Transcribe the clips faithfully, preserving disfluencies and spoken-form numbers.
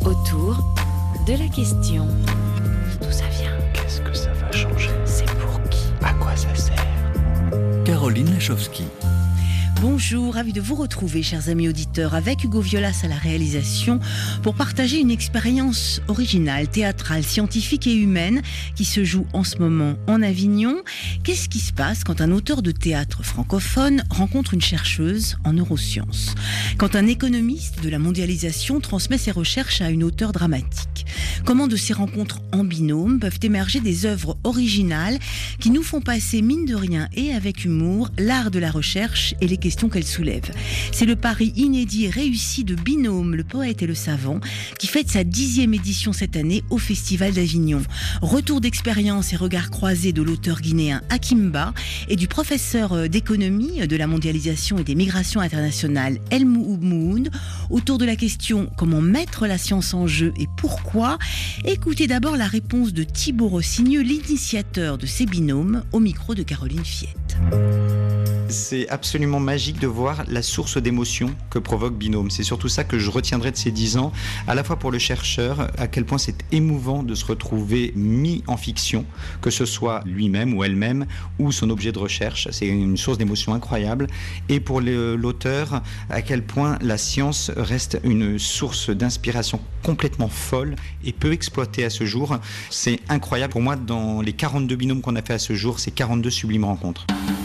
Autour de la question. D'où ça vient? Qu'est-ce que ça va changer? C'est pour qui? À quoi ça sert? Caroline Lachowski. Bonjour, ravi de vous retrouver, chers amis auditeurs, avec Hugo Violas à la réalisation, pour partager une expérience originale, théâtrale, scientifique et humaine qui se joue en ce moment en Avignon. Qu'est-ce qui se passe quand un auteur de théâtre francophone rencontre une chercheuse en neurosciences? Quand un économiste de la mondialisation transmet ses recherches à une auteure dramatique? Comment de ces rencontres en binôme peuvent émerger des œuvres originales qui nous font passer, mine de rien et avec humour, l'art de la recherche et les questions qu'elle soulève. C'est le pari inédit et réussi de Binôme, le poète et le savant, qui fête sa dixième édition cette année au Festival d'Avignon. Retour d'expérience et regard croisés de l'auteur guinéen Hakim Bah et du professeur d'économie, de la mondialisation et des migrations internationales El Moumoud, autour de la question comment mettre la science en jeu et pourquoi. Écoutez d'abord la réponse de Thibaut Rossigneux, l'initiateur de ces binômes, au micro de Caroline Fiette. C'est absolument magique de voir la source d'émotion que provoque Binôme. C'est surtout ça que je retiendrai de ces dix ans, à la fois pour le chercheur, à quel point c'est émouvant de se retrouver mis en fiction, que ce soit lui-même ou elle-même, ou son objet de recherche. C'est une source d'émotion incroyable. Et pour le, l'auteur, à quel point la science reste une source d'inspiration complètement folle et peu exploitée à ce jour. C'est incroyable. Pour moi, dans les quarante-deux binômes qu'on a fait à ce jour, c'est quarante-deux sublimes rencontres.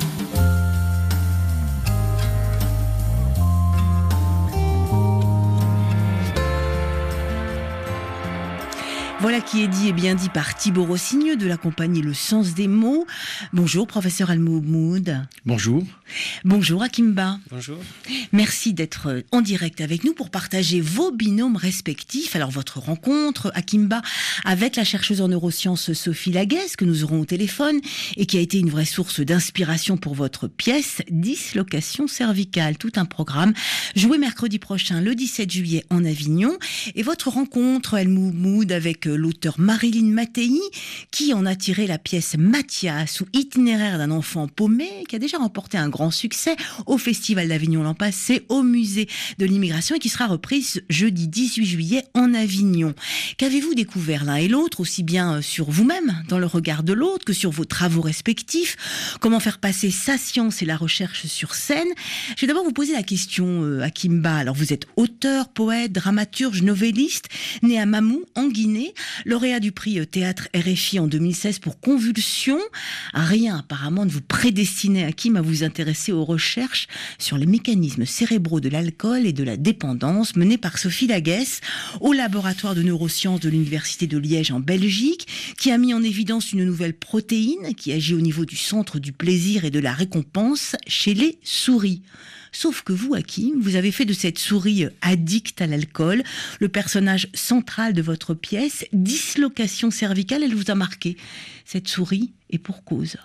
Voilà qui est dit et bien dit par Thibaut Rossigneux de la compagnie Le Sens des mots. Bonjour professeur El Moumoud. Bonjour. Bonjour Hakim Bah. Bonjour. Merci d'être en direct avec nous pour partager vos binômes respectifs. Alors votre rencontre, Hakim Bah, avec la chercheuse en neurosciences Sophie Laguesse, que nous aurons au téléphone, et qui a été une vraie source d'inspiration pour votre pièce Dislocation cervicale. Tout un programme joué mercredi prochain, le dix-sept juillet en Avignon. Et votre rencontre, El Moumoud, avec l'auteur Marilyn Mattei, qui en a tiré la pièce Mathias, ou Itinéraire d'un enfant paumé, qui a déjà remporté un grand succès au Festival d'Avignon l'an passé, au Musée de l'immigration, et qui sera reprise jeudi dix-huit juillet en Avignon. Qu'avez-vous découvert l'un et l'autre, aussi bien sur vous-même, dans le regard de l'autre, que sur vos travaux respectifs? Comment faire passer sa science et la recherche sur scène? Je vais d'abord vous poser la question, euh, Hakim Bah. Alors vous êtes auteur, poète, dramaturge, novelliste, né à Mamou, en Guinée, lauréat du prix Théâtre R F I en deux mille seize pour Convulsions. Rien apparemment ne vous prédestinait, Hakim, à vous intéresser aux recherches sur les mécanismes cérébraux de l'alcool et de la dépendance menées par Sophie Laguesse au laboratoire de neurosciences de l'Université de Liège en Belgique, qui a mis en évidence une nouvelle protéine qui agit au niveau du centre du plaisir et de la récompense chez les souris. Sauf que vous, Hakim, vous avez fait de cette souris addicte à l'alcool le personnage central de votre pièce, Dislocation cervicale. Elle vous a marqué, cette souris, et pour cause.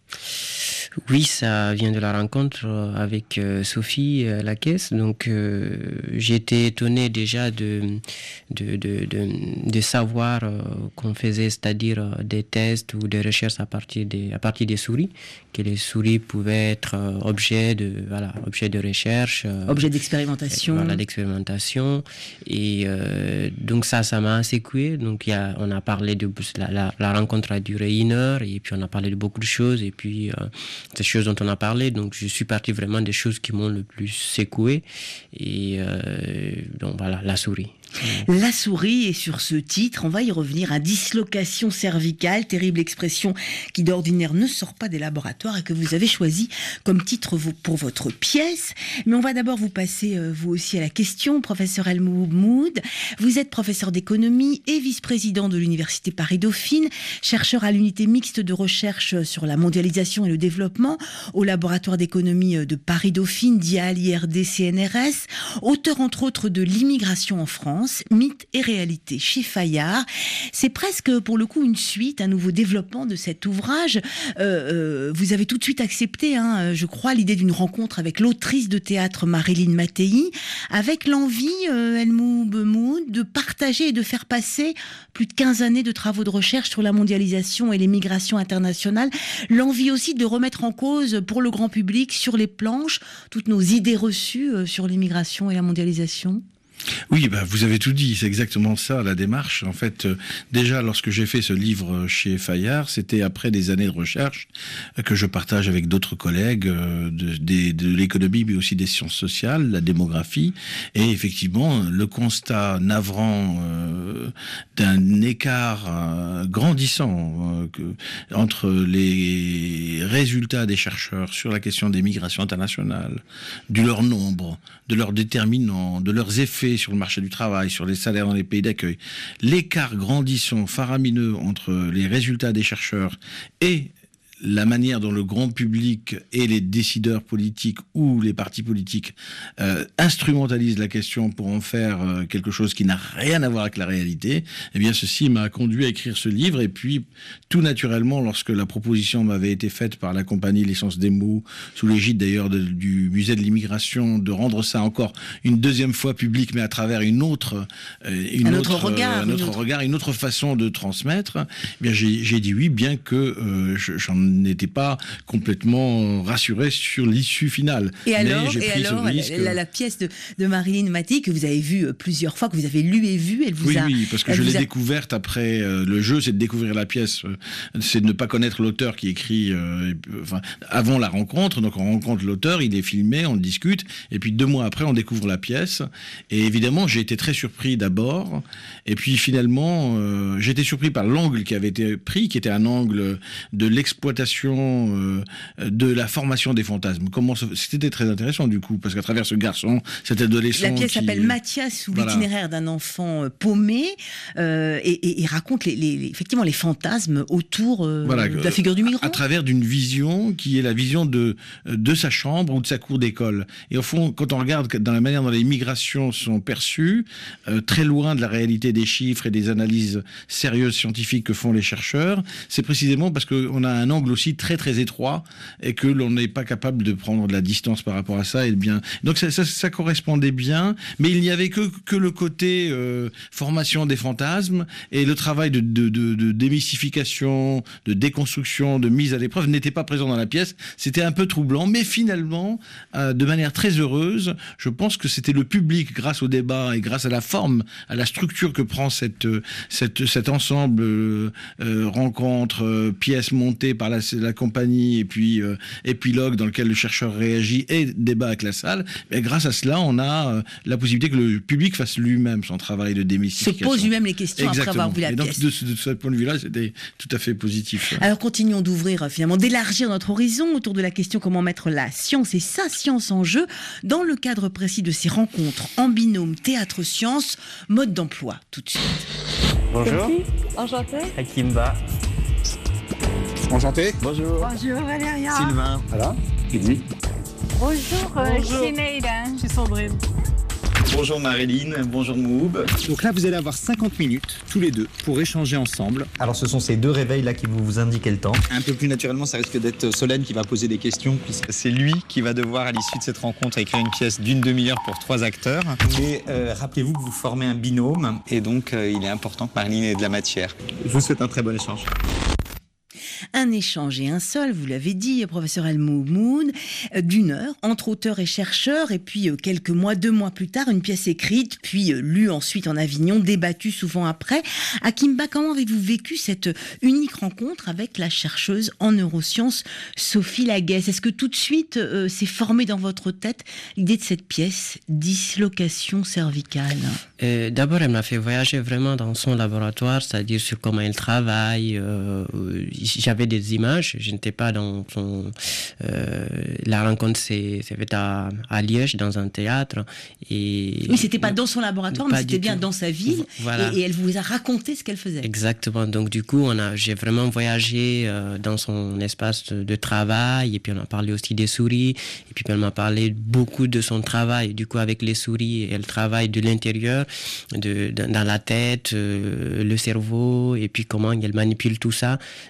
Oui, ça vient de la rencontre avec euh, Sophie euh, Laguesse. Donc, euh, j'ai été étonné déjà de, de, de, de, de savoir euh, qu'on faisait, c'est-à-dire euh, des tests ou des recherches à partir des, à partir des souris, que les souris pouvaient être euh, objets de, voilà, objets de recherche. Euh, Objet d'expérimentation. Voilà, d'expérimentation. Et euh, donc ça, ça m'a secoué. Donc, il y a, on a parlé de, la, la, la rencontre a duré une heure, et puis on a parlé de beaucoup de choses, et puis euh, ces choses dont on a parlé, donc je suis parti vraiment des choses qui m'ont le plus secoué, et euh, donc voilà, la souris. La souris, et sur ce titre, on va y revenir, à Dislocation cervicale, terrible expression qui d'ordinaire ne sort pas des laboratoires et que vous avez choisi comme titre pour votre pièce. Mais on va d'abord vous passer, vous aussi, à la question, professeur El Moumoud. Vous êtes professeur d'économie et vice-président de l'Université Paris-Dauphine, chercheur à l'unité mixte de recherche sur la mondialisation et le développement au laboratoire d'économie de Paris-Dauphine, D I A L, I R D, C N R S, auteur entre autres de L'immigration en France, mythe et réalité chez Fayard. C'est presque pour le coup une suite, un nouveau développement de cet ouvrage. Euh, euh, vous avez tout de suite accepté, hein, je crois, l'idée d'une rencontre avec l'autrice de théâtre Marilyn Mattei, avec l'envie, euh, El Moumoud, de partager et de faire passer plus de quinze années de travaux de recherche sur la mondialisation et les migrations internationales. L'envie aussi de remettre en cause pour le grand public, sur les planches, toutes nos idées reçues euh, sur l'immigration et la mondialisation. Oui, bah, vous avez tout dit, c'est exactement ça la démarche. En fait, euh, déjà lorsque j'ai fait ce livre chez Fayard, c'était après des années de recherche euh, que je partage avec d'autres collègues euh, de, de, de l'économie, mais aussi des sciences sociales, la démographie, et effectivement le constat navrant euh, d'un écart euh, grandissant euh, que, entre les résultats des chercheurs sur la question des migrations internationales, de leur nombre, de leurs déterminants, de leurs effets sur le marché du travail, sur les salaires dans les pays d'accueil. L'écart grandissant, faramineux entre les résultats des chercheurs et la manière dont le grand public et les décideurs politiques ou les partis politiques euh, instrumentalisent la question pour en faire euh, quelque chose qui n'a rien à voir avec la réalité, eh bien ceci m'a conduit à écrire ce livre. Et puis tout naturellement, lorsque la proposition m'avait été faite par la compagnie L'Essence des mots, sous l'égide d'ailleurs de, du musée de l'immigration, de rendre ça encore une deuxième fois public, mais à travers une autre, euh, une un autre, autre regard, euh, un une autre autre... regard, une autre façon de transmettre, eh bien j'ai, j'ai dit oui, bien que euh, je, j'en n'était pas complètement rassuré sur l'issue finale. Et alors, Mais j'ai et pris alors ce risque. la, la pièce de, de Marilyn Maty que vous avez vue plusieurs fois, que vous avez lue et vue, elle vous oui, a... Oui, parce que je vous l'ai a... découverte après euh, le jeu, c'est de découvrir la pièce, euh, c'est de ne pas connaître l'auteur qui écrit euh, et, enfin, avant la rencontre. Donc on rencontre l'auteur, il est filmé, on discute, et puis deux mois après on découvre la pièce. Et évidemment j'ai été très surpris d'abord, et puis finalement euh, j'ai été surpris par l'angle qui avait été pris, qui était un angle de l'exploitation euh, de la formation des fantasmes. Comment ça... C'était très intéressant du coup, parce qu'à travers ce garçon, cet adolescent... La pièce qui... s'appelle Mathias, ou voilà. l'itinéraire d'un enfant paumé, euh, et, et, et raconte les, les, effectivement les fantasmes autour euh, voilà, de la figure du migrant. À travers d'une vision qui est la vision de, de sa chambre ou de sa cour d'école. Et au fond, quand on regarde dans la manière dont les migrations sont perçues, euh, très loin de la réalité des chiffres et des analyses sérieuses scientifiques que font les chercheurs, c'est précisément parce qu'on a un angle aussi très très étroit et que l'on n'est pas capable de prendre de la distance par rapport à ça. Et bien, donc ça, ça, ça correspondait bien, mais il n'y avait que, que le côté euh, formation des fantasmes, et le travail de, de, de, de démystification, de déconstruction, de mise à l'épreuve n'était pas présent dans la pièce. C'était un peu troublant, mais finalement, euh, de manière très heureuse, je pense que c'était le public, grâce au débat et grâce à la forme, à la structure que prend cette, cette, cet ensemble euh, euh, rencontre, euh, pièces montées par la, la compagnie, et puis euh, épilogue dans lequel le chercheur réagit et débat avec la salle. Et grâce à cela, on a euh, la possibilité que le public fasse lui-même son travail de démystification. Se pose lui-même les questions. Exactement. Après avoir vu la et donc, pièce. De ce, de ce point de vue-là, c'était tout à fait positif. Alors continuons d'ouvrir, finalement, d'élargir notre horizon autour de la question comment mettre la science et sa science en jeu dans le cadre précis de ces rencontres en binôme théâtre-science, mode d'emploi. Tout de suite. Bonjour. Enchanté. Akimba. Enchanté. Bonjour. Bonjour Valéria. Sylvain. Voilà. Kidzi. Bonjour, euh, je suis Neila. Je suis Sandrine. Bonjour Marilyn, bonjour Moob. Donc là, vous allez avoir cinquante minutes, tous les deux, pour échanger ensemble. Alors ce sont ces deux réveils-là qui vous, vous indiquent le temps. Un peu plus naturellement, ça risque d'être Solène qui va poser des questions, puisque c'est lui qui va devoir, à l'issue de cette rencontre, écrire une pièce d'une demi-heure pour trois acteurs. Mais euh, rappelez-vous que vous formez un binôme, et donc euh, il est important que Marilyn ait de la matière. Je vous souhaite un très bon échange. Un échange et un seul, vous l'avez dit, professeur El Moumoun, d'une heure, entre auteurs et chercheurs, et puis quelques mois, deux mois plus tard, une pièce écrite, puis lue ensuite en Avignon, débattue souvent après. Akimba, comment avez-vous vécu cette unique rencontre avec la chercheuse en neurosciences Sophie Laguesse? Est-ce que tout de suite euh, s'est formé dans votre tête l'idée de cette pièce, dislocation cervicale? euh, D'abord, elle m'a fait voyager vraiment dans son laboratoire, c'est-à-dire sur comment elle travaille. Euh, J'avais des images, je n'étais pas dans son... Euh, la rencontre s'est faite à, à Liège, dans un théâtre. Et, oui, c'était pas dans son laboratoire, mais c'était bien tout. Dans sa ville. Voilà. Et, et elle vous a raconté ce qu'elle faisait. Exactement. Donc, du coup, on a, j'ai vraiment voyagé euh, dans son espace de, de travail. Et puis, on a parlé aussi des souris. Et puis, elle m'a parlé beaucoup de son travail. Du coup, avec les souris, elle travaille de l'intérieur, de, de, dans la tête, euh, le cerveau, et puis comment elle manipule tout ça. Donc,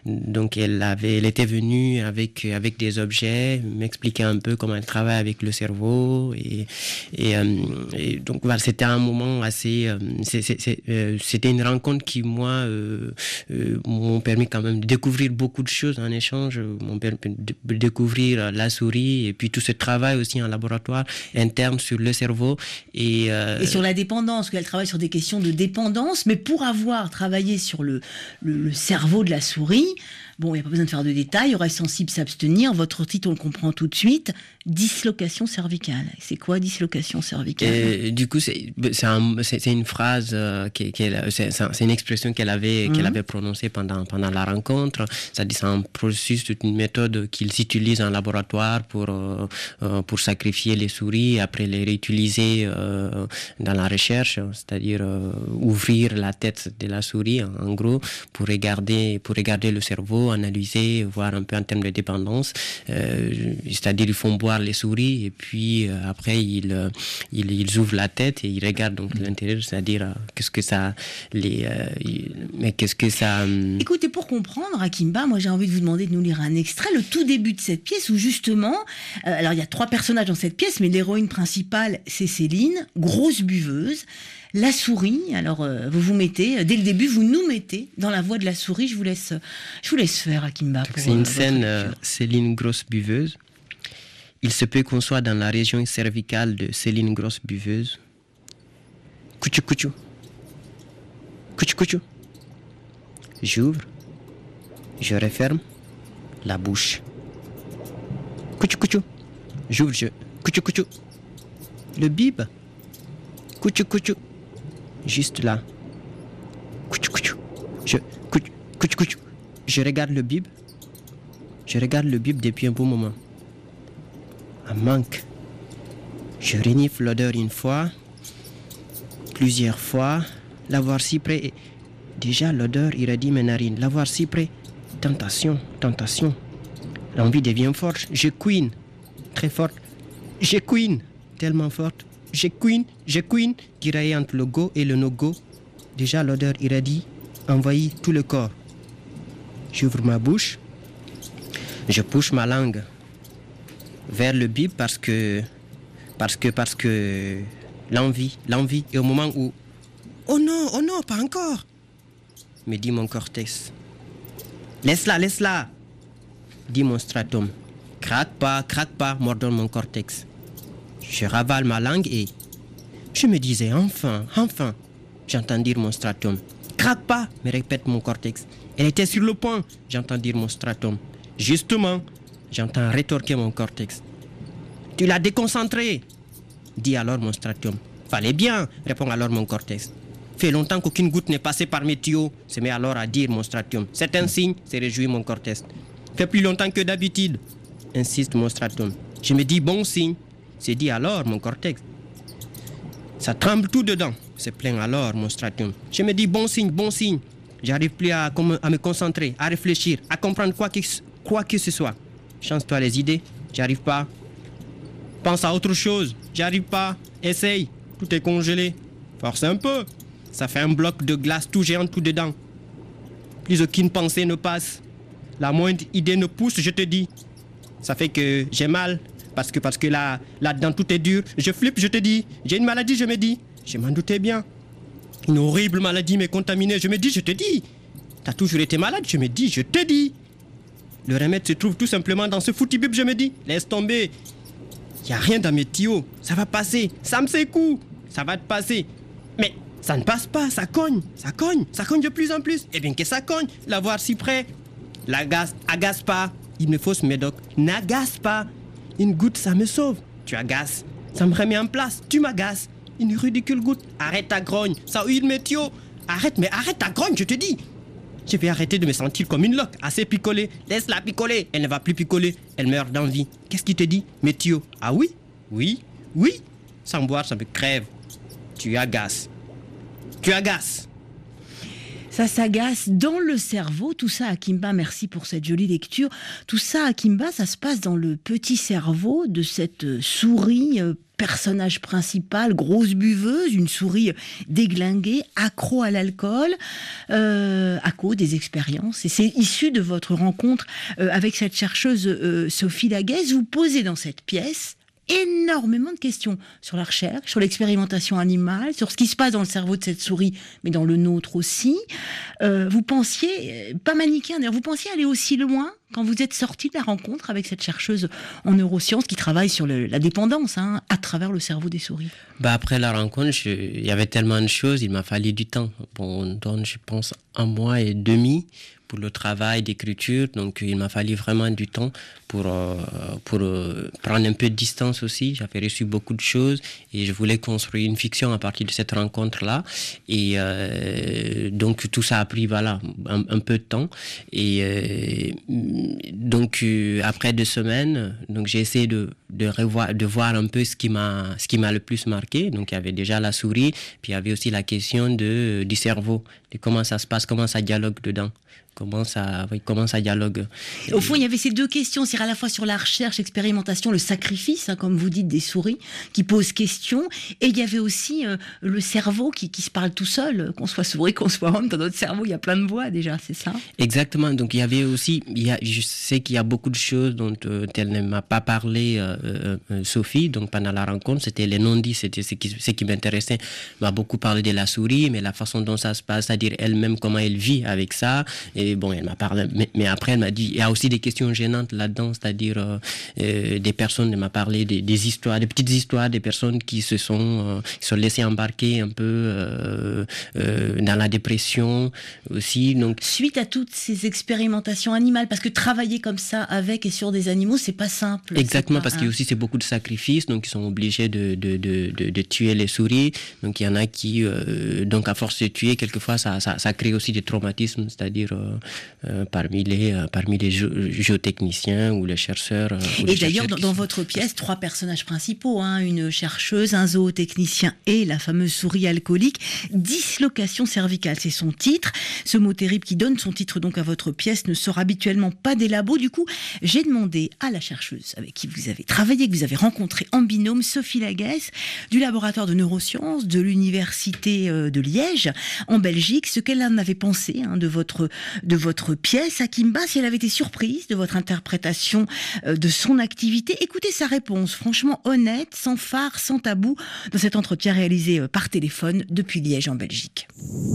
donc elle avait, elle était venue avec avec des objets, m'expliquer un peu comment elle travaille avec le cerveau et et, euh, et donc voilà, c'était un moment assez, euh, c'est, c'est, c'est, euh, c'était une rencontre qui moi euh, euh, m'ont permis quand même de découvrir beaucoup de choses en échange, m'ont permis de découvrir la souris et puis tout ce travail aussi en laboratoire interne sur le cerveau et euh, et sur la dépendance, qu'elle travaille sur des questions de dépendance, mais pour avoir travaillé sur le le, le cerveau de la souris. Bon, il n'y a pas besoin de faire de détails, oreille sensible, s'abstenir. Votre titre, on le comprend tout de suite. Dislocation cervicale. C'est quoi, dislocation cervicale ? Et, du coup, c'est, c'est, un, c'est, c'est une phrase, euh, qu'elle, c'est, c'est une expression qu'elle avait, mmh. qu'elle avait prononcée pendant, pendant la rencontre. C'est-à-dire, c'est un processus, c'est une méthode qu'ils utilisent en laboratoire pour, euh, pour sacrifier les souris et après les réutiliser euh, dans la recherche. C'est-à-dire, euh, ouvrir la tête de la souris, en, en gros, pour regarder, pour regarder le cerveau, analyser, voir un peu en termes de dépendance. Euh, c'est-à-dire, ils font boire les souris et puis euh, après, ils, euh, ils, ils ouvrent la tête et ils regardent donc l'intérieur, c'est-à-dire euh, qu'est-ce que ça... Les, euh, mais qu'est-ce que ça... Euh... Écoutez, pour comprendre, Akimba, moi j'ai envie de vous demander de nous lire un extrait, le tout début de cette pièce où justement... Euh, alors, il y a trois personnages dans cette pièce, mais l'héroïne principale, c'est Céline, grosse buveuse. La souris, alors euh, vous vous mettez, euh, dès le début, vous nous mettez dans la voix de la souris. Je vous laisse, je vous laisse faire, Akimba. Pour, c'est une euh, scène, euh, Céline, grosse buveuse. Il se peut qu'on soit dans la région cervicale de Céline, grosse buveuse. Couchou, couchou. Couchou, couchou. J'ouvre, je referme la bouche. Couchou, couchou. J'ouvre, je... Couchou, couchou. Le bib. Couchou, couchou. Juste là. Couchou, couchou. Je... Couchou, couchou, couchou. Je regarde le bib. Je regarde le bib depuis un bon moment. Un manque. Je renifle l'odeur une fois, plusieurs fois, l'avoir si près. Et déjà l'odeur irradie mes narines. L'avoir si près. Tentation, tentation. L'envie devient forte. Je couine. Très forte. Je couine. Tellement forte. Je couine, je couine. Tiraillé entre le go et le no-go. Déjà l'odeur irradie envahit tout le corps. J'ouvre ma bouche. Je pousse ma langue vers le bib parce que, parce que, parce que l'envie, l'envie, et au moment où, oh non, oh non, pas encore, me dit mon cortex. Laisse-la, laisse-la, dit mon stratum. Craque pas, craque pas, m'ordonne mon cortex. Je ravale ma langue et je me disais, enfin, enfin, j'entends dire mon stratum. Craque pas, me répète mon cortex. Elle était sur le point, j'entends dire mon stratum. Justement, j'entends rétorquer mon cortex. Tu l'as déconcentré, dit alors mon stratum. Fallait bien, répond alors mon cortex. Fait longtemps qu'aucune goutte n'est passée par mes tuyaux, se met alors à dire mon stratum. C'est un signe, se réjouit mon cortex. Fait plus longtemps que d'habitude, insiste mon stratum. Je me dis bon signe, se dit alors mon cortex. Ça tremble tout dedans, se plaint alors mon stratum. Je me dis bon signe, bon signe. J'arrive plus à, à me concentrer, à réfléchir, à comprendre quoi que, quoi que ce soit. Change-toi les idées, j'arrive pas. Pense à autre chose, j'arrive pas. Essaye, tout est congelé. Force un peu. Ça fait un bloc de glace tout géant tout dedans. Plus aucune pensée ne passe. La moindre idée ne pousse, je te dis. Ça fait que j'ai mal. Parce que, parce que là, là-dedans tout est dur. Je flippe, je te dis. J'ai une maladie, je me dis. Je m'en doutais bien. Une horrible maladie m'est contaminée, je me dis, je te dis. T'as toujours été malade, je me dis, je te dis. Le remède se trouve tout simplement dans ce foutu bib, je me dis. Laisse tomber. Il n'y a rien dans mes tuyaux. Ça va passer. Ça me secoue. Ça va te passer. Mais ça ne passe pas. Ça cogne. Ça cogne. Ça cogne de plus en plus. Eh bien que ça cogne. La voir si près. L'agace. Agace pas. Il me faut ce médoc. N'agace pas. Une goutte, ça me sauve. Tu agaces. Ça me remet en place. Tu m'agaces. Une ridicule goutte. Arrête ta grogne. Ça huile mes tuyaux. Arrête, mais arrête ta grogne, je te dis. Je vais arrêter de me sentir comme une loque, assez picolée. Laisse-la picoler. Elle ne va plus picoler. Elle meurt d'envie. Qu'est-ce qui te dit, mes tuyaux? Ah oui? Oui? Oui? Sans boire, ça me crève. Tu agaces. Tu agaces. Ça s'agace dans le cerveau. Tout ça, Akimba, merci pour cette jolie lecture. Tout ça, Akimba, ça se passe dans le petit cerveau de cette souris personnage principal, grosse buveuse, une souris déglinguée, accro à l'alcool, euh, à cause des expériences. Et c'est issu de votre rencontre euh, avec cette chercheuse euh, Sophie Laguesse. Vous posez dans cette pièce énormément de questions sur la recherche, sur l'expérimentation animale, sur ce qui se passe dans le cerveau de cette souris, mais dans le nôtre aussi. Euh, vous pensiez, pas manichéen d'ailleurs, vous pensiez aller aussi loin quand vous êtes sorti de la rencontre avec cette chercheuse en neurosciences qui travaille sur le, la dépendance hein, à travers le cerveau des souris? Bah après la rencontre, je, il y avait tellement de choses, il m'a fallu du temps. Bon, on donne, je pense, un mois et demi pour le travail d'écriture, donc il m'a fallu vraiment du temps pour, euh, pour euh, prendre un peu de distance aussi. J'avais reçu beaucoup de choses et je voulais construire une fiction à partir de cette rencontre-là. Et euh, donc tout ça a pris voilà, un, un peu de temps. Et euh, donc euh, après deux semaines, donc j'ai essayé de, de, revoir, de voir un peu ce qui m'a, ce qui m'a le plus marqué. Donc il y avait déjà la souris, puis il y avait aussi la question de, du cerveau, de comment ça se passe, comment ça dialogue dedans. Comment ça, oui, comment ça dialogue. Au fond, il y avait ces deux questions, c'est à la fois sur la recherche, l'expérimentation, le sacrifice, hein, comme vous dites, des souris, qui posent question, et il y avait aussi euh, le cerveau qui, qui se parle tout seul, qu'on soit souris, qu'on soit homme, dans notre cerveau, il y a plein de voix déjà, c'est ça? Exactement, donc il y avait aussi, il y a, je sais qu'il y a beaucoup de choses dont euh, elle ne m'a pas parlé, euh, euh, Sophie, donc pendant la rencontre, c'était les non-dits, c'était ce qui, ce qui m'intéressait. Elle m'a beaucoup parlé de la souris, mais la façon dont ça se passe, c'est-à-dire elle-même, comment elle vit avec ça. Et bon, elle m'a parlé, mais, mais après elle m'a dit, il y a aussi des questions gênantes là-dedans, c'est-à-dire euh, euh, des personnes, elle m'a parlé des, des histoires, des petites histoires, des personnes qui se sont, euh, qui sont laissées embarquer un peu euh, euh, dans la dépression aussi. Donc suite à toutes ces expérimentations animales, parce que travailler comme ça avec et sur des animaux, c'est pas simple. Exactement, pas, parce hein. qu'il y a aussi c'est beaucoup de sacrifices, donc ils sont obligés de de de de, de tuer les souris. Donc il y en a qui, euh, donc à force de tuer, quelquefois ça ça, ça crée aussi des traumatismes, c'est-à-dire euh, Euh, parmi les euh, parmi les gé- géotechniciens ou les chercheurs. Euh, ou et les d'ailleurs, chercheurs dans, dans votre pièce, trois personnages principaux, hein, une chercheuse, un zootechnicien et la fameuse souris alcoolique. Dislocation cervicale, c'est son titre. Ce mot terrible qui donne son titre donc à votre pièce ne sort habituellement pas des labos. Du coup, j'ai demandé à la chercheuse avec qui vous avez travaillé, que vous avez rencontré en binôme, Sophie Laguesse, du laboratoire de neurosciences de l'université de Liège, en Belgique, ce qu'elle en avait pensé hein, de votre de votre pièce à Kimba, si elle avait été surprise de votre interprétation euh, de son activité. Écoutez sa réponse, franchement honnête, sans phare, sans tabou, dans cet entretien réalisé euh, par téléphone depuis Liège en Belgique.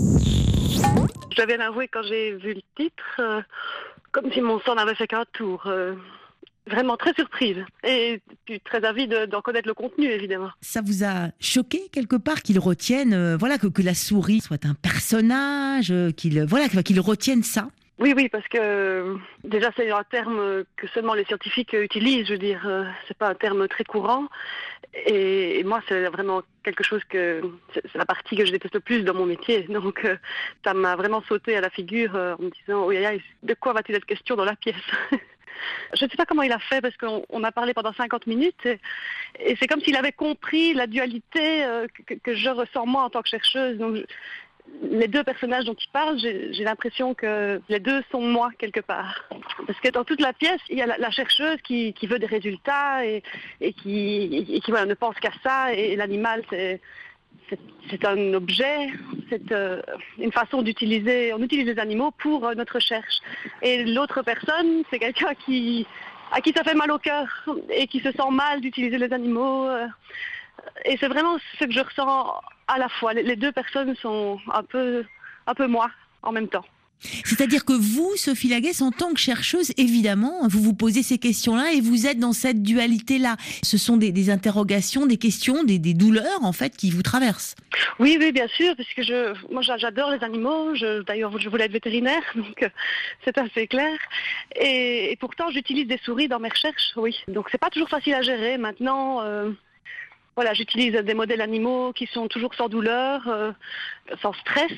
Je dois bien avouer, quand j'ai vu le titre, euh, comme si mon sang n'avait fait qu'un tour. Euh, vraiment très surprise et puis très avide d'en connaître le contenu, évidemment. Ça vous a choqué quelque part qu'ils retiennent, euh, voilà, que, que la souris soit un personnage, euh, qu'ils, voilà, qu'ils retiennent ça? Oui, oui, parce que déjà c'est un terme que seulement les scientifiques utilisent, je veux dire, euh, c'est pas un terme très courant. Et, et moi, c'est vraiment quelque chose que c'est, c'est la partie que je déteste le plus dans mon métier. Donc, euh, ça m'a vraiment sauté à la figure euh, en me disant, oh, aïe, de quoi va-t-il être question dans la pièce? Je ne sais pas comment il a fait parce qu'on on a parlé pendant cinquante minutes et, et c'est comme s'il avait compris la dualité euh, que, que je ressens moi en tant que chercheuse. Donc, je, les deux personnages dont il parle, j'ai, j'ai l'impression que les deux sont moi quelque part. Parce que dans toute la pièce, il y a la, la chercheuse qui, qui veut des résultats et, et qui, et qui voilà, ne pense qu'à ça. Et, et l'animal, c'est, c'est, c'est un objet, c'est euh, une façon d'utiliser. On utilise les animaux pour euh, notre recherche. Et l'autre personne, c'est quelqu'un qui, à qui ça fait mal au cœur et qui se sent mal d'utiliser les animaux. Euh, Et c'est vraiment ce que je ressens à la fois. Les deux personnes sont un peu, un peu moi en même temps. C'est-à-dire que vous, Sophie Laguesse, en tant que chercheuse, évidemment, vous vous posez ces questions-là et vous êtes dans cette dualité-là. Ce sont des, des interrogations, des questions, des, des douleurs, en fait, qui vous traversent. Oui, oui, bien sûr, parce que je, moi, j'adore les animaux. Je, d'ailleurs, je voulais être vétérinaire, donc euh, c'est assez clair. Et, et pourtant, j'utilise des souris dans mes recherches, oui. Donc, c'est pas toujours facile à gérer. Maintenant... Euh, Voilà, j'utilise des modèles animaux qui sont toujours sans douleur, euh, sans stress.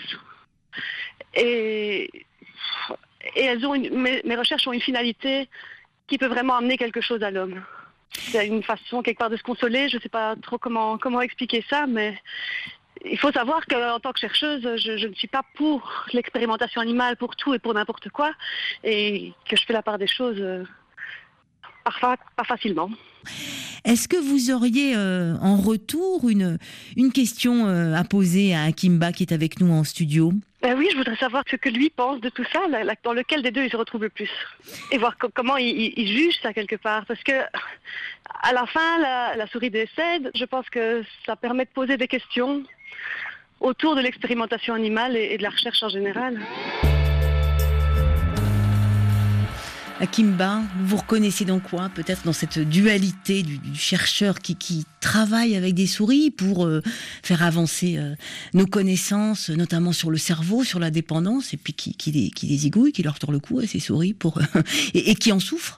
Et, et elles ont une, mes, mes recherches ont une finalité qui peut vraiment amener quelque chose à l'homme. C'est une façon quelque part de se consoler. Je ne sais pas trop comment, comment expliquer ça, mais il faut savoir qu'en tant que chercheuse, je, je ne suis pas pour l'expérimentation animale, pour tout et pour n'importe quoi, et que je fais la part des choses euh, parfois pas facilement. Est-ce que vous auriez euh, en retour une, une question euh, à poser à Akimba qui est avec nous en studio ? Ben oui, je voudrais savoir ce que lui pense de tout ça, la, la, dans lequel des deux il se retrouve le plus. Et voir co- comment il, il, il juge ça quelque part. Parce que, à la fin, la, la souris décède. Je pense que ça permet de poser des questions autour de l'expérimentation animale et, et de la recherche en général. Akimba, vous reconnaissez dans quoi ? Peut-être dans cette dualité du, du chercheur qui, qui travaille avec des souris pour euh, faire avancer euh, nos connaissances, notamment sur le cerveau, sur la dépendance, et puis qui, qui, les, qui les zigouille, qui leur tord le cou à ces souris pour, euh, et, et qui en souffre.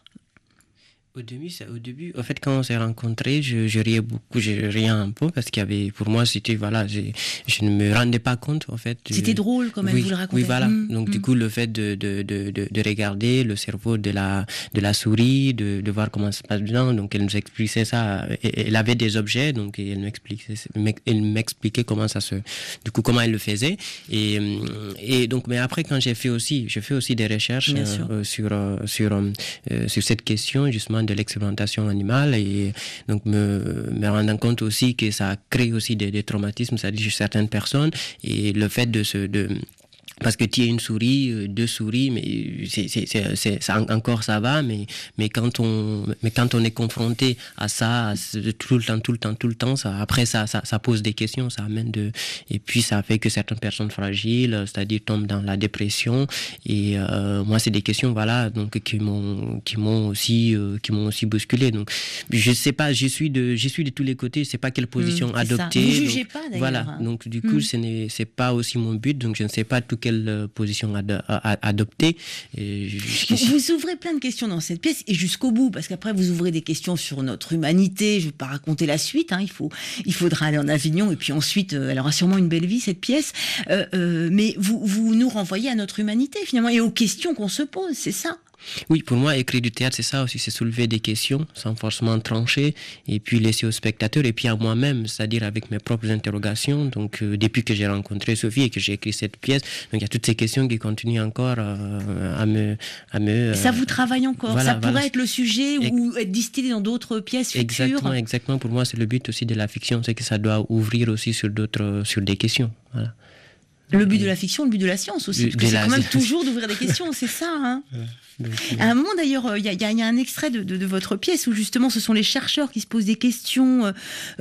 Au début, ça, au début, en fait, quand on s'est rencontrés, je, je riais beaucoup, je riais un peu parce qu'il y avait, pour moi, c'était, voilà, je, je ne me rendais pas compte, en fait. C'était je, drôle quand même, oui, vous le racontez. Oui, voilà. Mmh, Donc, mmh. du coup, le fait de, de, de, de, de regarder le cerveau de la, de la souris, de, de voir comment ça se passe dedans, donc elle nous expliquait ça. Elle avait des objets, donc elle m'expliquait, elle m'expliquait comment ça se, du coup, comment elle le faisait. Et, et donc, mais après, quand j'ai fait aussi, j'ai fait aussi des recherches euh, sur, euh, sur, euh, sur cette question, justement, de l'expérimentation animale et donc me, me rendant compte aussi que ça crée aussi des, des traumatismes, c'est-à-dire chez certaines personnes et le fait de se... De, parce que tu as une souris, deux souris, mais c'est, c'est, c'est, c'est, ça, encore ça va, mais, mais, quand on, mais quand on est confronté à ça, à ce, tout le temps, tout le temps, tout le temps, ça, après ça, ça, ça pose des questions, ça amène de, et puis ça fait que certaines personnes fragiles, c'est-à-dire tombent dans la dépression, et euh, moi c'est des questions, voilà, donc qui m'ont, qui m'ont aussi, euh, qui m'ont aussi bousculé. Donc je sais pas, je suis de, je suis de tous les côtés, je sais pas quelle position mmh, adopter. Ça. Vous jugez donc, pas d'ailleurs. Voilà, donc du coup mmh. ce n'est, c'est pas aussi mon but, donc je ne sais pas tout quelle position ad- ad- adopter. Et vous, vous ouvrez plein de questions dans cette pièce et jusqu'au bout, parce qu'après vous ouvrez des questions sur notre humanité. Je ne vais pas raconter la suite, hein, il, faut, il faudra aller en Avignon et puis ensuite euh, elle aura sûrement une belle vie cette pièce, euh, euh, mais vous, vous nous renvoyez à notre humanité finalement et aux questions qu'on se pose, c'est ça? Oui, pour moi, écrire du théâtre, c'est ça aussi, c'est soulever des questions sans forcément trancher et puis laisser aux spectateurs et puis à moi-même, c'est-à-dire avec mes propres interrogations. Donc, euh, depuis que j'ai rencontré Sophie et que j'ai écrit cette pièce, donc il y a toutes ces questions qui continuent encore euh, à me... À me euh, ça vous travaille encore, voilà, ça pourrait voilà. être le sujet et... ou être distillé dans d'autres pièces futures. Exactement, exactement. Pour moi, c'est le but aussi de la fiction, c'est que ça doit ouvrir aussi sur d'autres, sur des questions. Voilà. Le but de la fiction, le but de la science aussi, parce que c'est quand même toujours d'ouvrir des questions, c'est ça, hein. À un moment d'ailleurs, il y, y, y a un extrait de, de, de votre pièce où justement ce sont les chercheurs qui se posent des questions.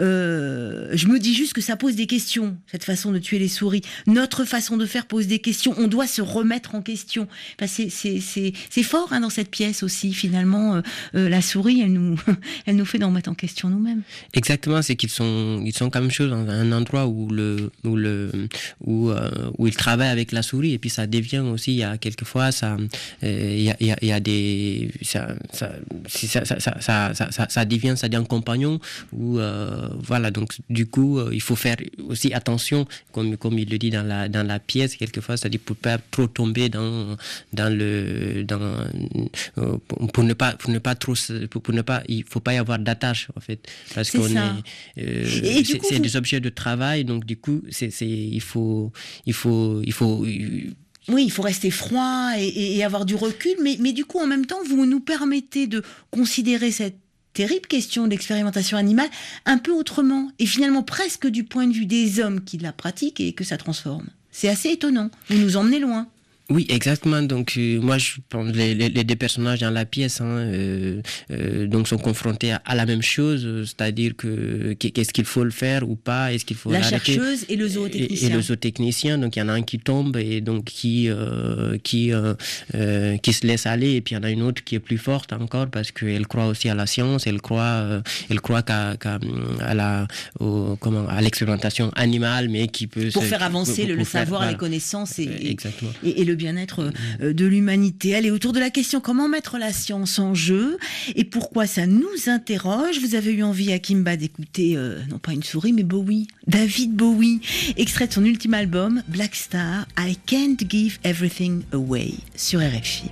Euh, je me dis juste que ça pose des questions, cette façon de tuer les souris. Notre façon de faire pose des questions. On doit se remettre en question. Enfin, c'est, c'est, c'est, c'est fort hein, dans cette pièce aussi. Finalement, euh, euh, la souris, elle nous, elle nous fait d'en remettre en question nous-mêmes. Exactement, c'est qu'ils sont, ils sont quand même chose dans un endroit où le, où le, où, euh, où ils travaillent avec la souris et puis ça devient aussi, il y a quelquefois ça, euh, il y a Il y, a, il y a des ça ça, ça, ça, ça, ça, ça, ça devient ça devient un compagnon ou euh, voilà donc du coup euh, il faut faire aussi attention comme comme il le dit dans la dans la pièce quelquefois, c'est-à-dire pour pas trop tomber dans dans le dans euh, pour ne pas pour ne pas trop pour, pour ne pas il faut pas y avoir d'attache en fait parce c'est qu'on ça. est euh, et c'est, coup, c'est vous... des objets de travail donc du coup c'est c'est il faut il faut il faut Oui, il faut rester froid et, et avoir du recul, mais, mais du coup, en même temps, vous nous permettez de considérer cette terrible question d'expérimentation animale un peu autrement, et finalement presque du point de vue des hommes qui la pratiquent et que ça transforme. C'est assez étonnant, vous nous emmenez loin. Oui, exactement. Donc, euh, moi, je pense les, les, les deux personnages dans la pièce hein, euh, euh, donc sont confrontés à, à la même chose, c'est-à-dire que qu'est-ce qu'il faut le faire ou pas, est-ce qu'il faut la l'arrêter. chercheuse et le zootechnicien. Et, et le zootechnicien. Donc, il y en a un qui tombe et donc qui euh, qui euh, euh, qui se laisse aller, et puis il y en a une autre qui est plus forte encore parce qu'elle croit aussi à la science, elle croit euh, elle croit qu'à, qu'à à la au, comment à l'expérimentation animale, mais qui peut pour se, faire avancer pour, pour le, faire, savoir, voilà. Les connaissances et, exactement. et, et le bien-être de l'humanité. Allez, autour de la question comment mettre la science en jeu et pourquoi ça nous interroge, vous avez eu envie, Akimba, d'écouter, euh, non pas une souris, mais Bowie, David Bowie, extrait de son ultime album, Black Star, I Can't Give Everything Away, sur R F I.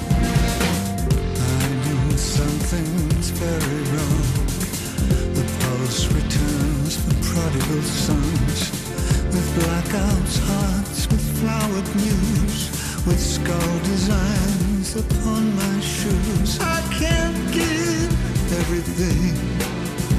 Flowered news with skull designs upon my shoes. I can't give everything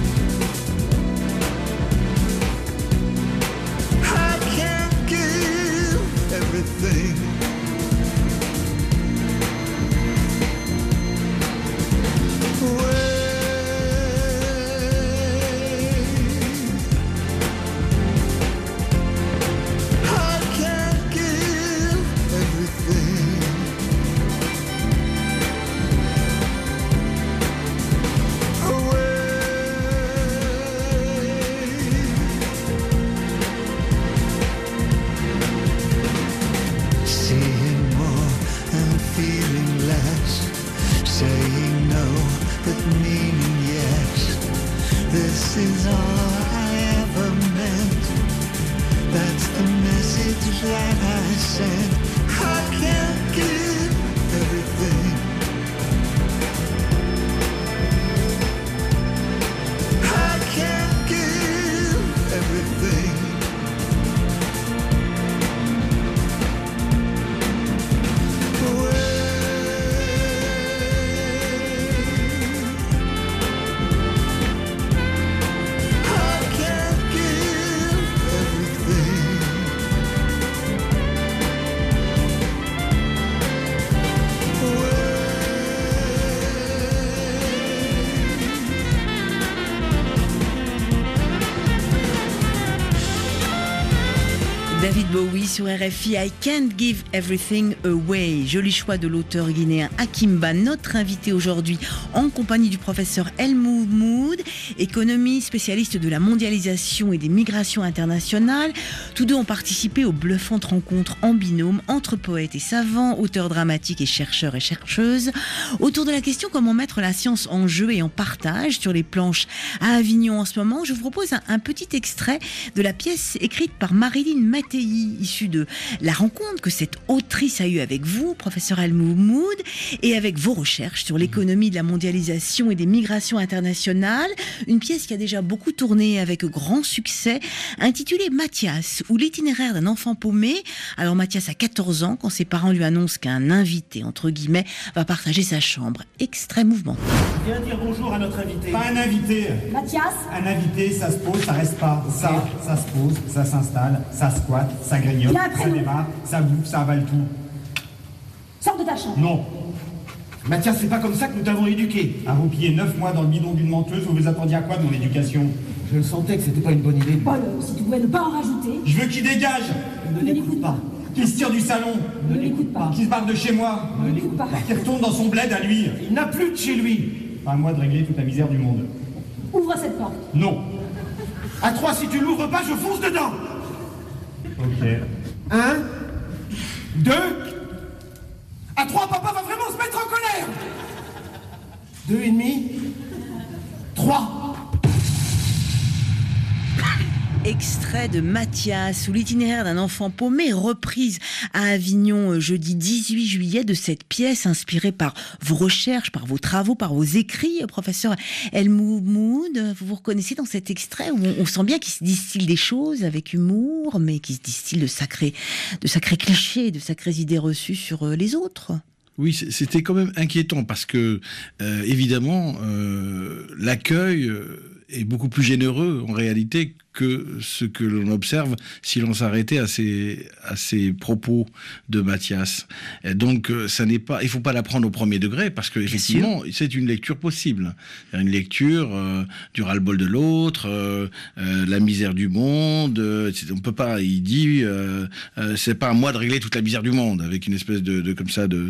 That's the message that I sent. I can't give everything. I can't give everything. David Bowie sur R F I, I Can't Give Everything Away. Joli choix de l'auteur guinéen Akimba, notre invité aujourd'hui en compagnie du professeur El Moumoud, économiste, spécialiste de la mondialisation et des migrations internationales. Tous deux ont participé aux bluffantes rencontres en binôme entre poètes et savants, auteurs dramatiques et chercheurs et chercheuses, autour de la question comment mettre la science en jeu et en partage sur les planches à Avignon en ce moment. Je vous propose un, un petit extrait de la pièce écrite par Marilyn Mattei, issue de la rencontre que cette autrice a eue avec vous, professeur El Moumoud, et avec vos recherches sur l'économie de la mondialisation et des migrations internationales. Une pièce qui a déjà beaucoup tourné avec grand succès, intitulée Mathias, ou l'itinéraire d'un enfant paumé. Alors Mathias a quatorze ans quand ses parents lui annoncent qu'un invité, entre guillemets, va partager sa chambre. Extrait mouvement. Viens dire bonjour à notre invité. Pas un invité. Mathias. Un invité, ça se pose, ça reste pas. Ça, ça se pose, ça s'installe, ça squatte, ça grignote, ça démarre, ça bouffe, ça avale tout. Sors de ta chambre. Non. Mathias, c'est pas comme ça que nous t'avons éduqué. À roupiller neuf mois dans le bidon d'une menteuse, vous vous attendiez à quoi de mon éducation? Je le sentais que c'était pas une bonne idée. Paul, si tu pouvais ne pas en rajouter. Je veux qu'il dégage. Ne l'écoute pas. Qu'il se tire du salon. Ne l'écoute pas. Qu'il se barre de chez moi. Ne l'écoute pas. Qu'il retourne dans son bled à lui. Il n'a plus de chez lui. Pas à moi de régler toute la misère du monde. Ouvre cette porte. Non. À trois, si tu l'ouvres pas, je fonce dedans. Ok. Un. Deux. À trois, papa va vraiment se mettre en colère. Deux et demi. Trois. Extrait de Mathias ou l'itinéraire d'un enfant paumé, reprise à Avignon jeudi dix-huit juillet de cette pièce inspirée par vos recherches, par vos travaux, par vos écrits, professeur El Moumoud. Vous vous reconnaissez dans cet extrait où on sent bien qu'il se distille des choses avec humour, mais qu'il se distille de sacrés, de sacrés clichés, de sacrées idées reçues sur les autres? Oui, c'était quand même inquiétant parce que, euh, évidemment, euh, l'accueil est beaucoup plus généreux en réalité que ce que l'on observe si l'on s'arrêtait à ces, à ces propos de Mathias. Et donc, ça n'est pas, il ne faut pas la prendre au premier degré parce que effectivement, c'est une lecture possible. Une lecture euh, du ras-le-bol de l'autre, euh, euh, la misère du monde. Euh, on peut pas. Il dit, euh, euh, c'est pas à moi de régler toute la misère du monde avec une espèce de, de comme ça de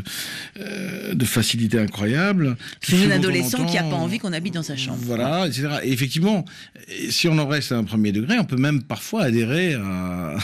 euh, de facilité incroyable. C'est un adolescent qui n'a pas envie qu'on habite dans sa chambre. Voilà, et cetera. Et effectivement, si on en reste à un premier degré, on peut même parfois adhérer à,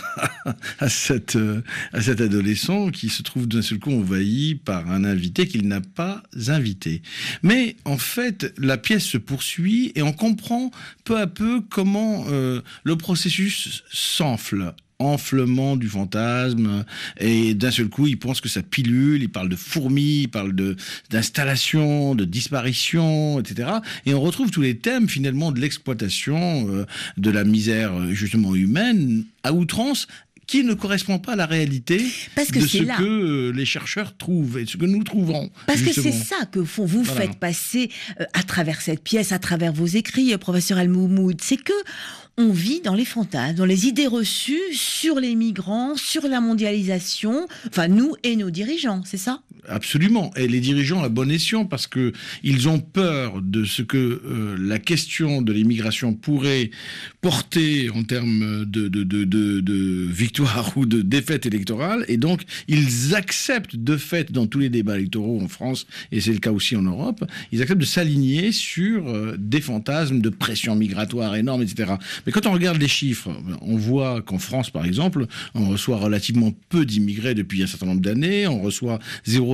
à, cette, à cet adolescent qui se trouve d'un seul coup envahi par un invité qu'il n'a pas invité. Mais en fait, la pièce se poursuit et on comprend peu à peu comment euh, le processus s'enfle. Enflement du fantasme, et d'un seul coup, il pense que ça pilule, il parle de fourmis, il parle de, d'installation, de disparition, et cetera. Et on retrouve tous les thèmes, finalement, de l'exploitation, euh, de la misère, justement, humaine, à outrance, qui ne correspond pas à la réalité Parce que de c'est ce là. que les chercheurs trouvent et ce que nous trouvons. Parce justement. que c'est ça que vous, vous Voilà. faites passer euh, à travers cette pièce, à travers vos écrits, euh, professeur El Moumoud. C'est que on vit dans les fantasmes, dans les idées reçues sur les migrants, sur la mondialisation, enfin nous et nos dirigeants, c'est ça ? Absolument. Et les dirigeants à bon escient parce que ils ont peur de ce que euh, la question de l'immigration pourrait porter en termes de, de, de, de, de victoire ou de défaite électorale. Et donc, ils acceptent de fait dans tous les débats électoraux en France, et c'est le cas aussi en Europe, ils acceptent de s'aligner sur euh, des fantasmes de pression migratoire énorme, et cetera. Mais quand on regarde les chiffres, on voit qu'en France, par exemple, on reçoit relativement peu d'immigrés depuis un certain nombre d'années. On reçoit zéro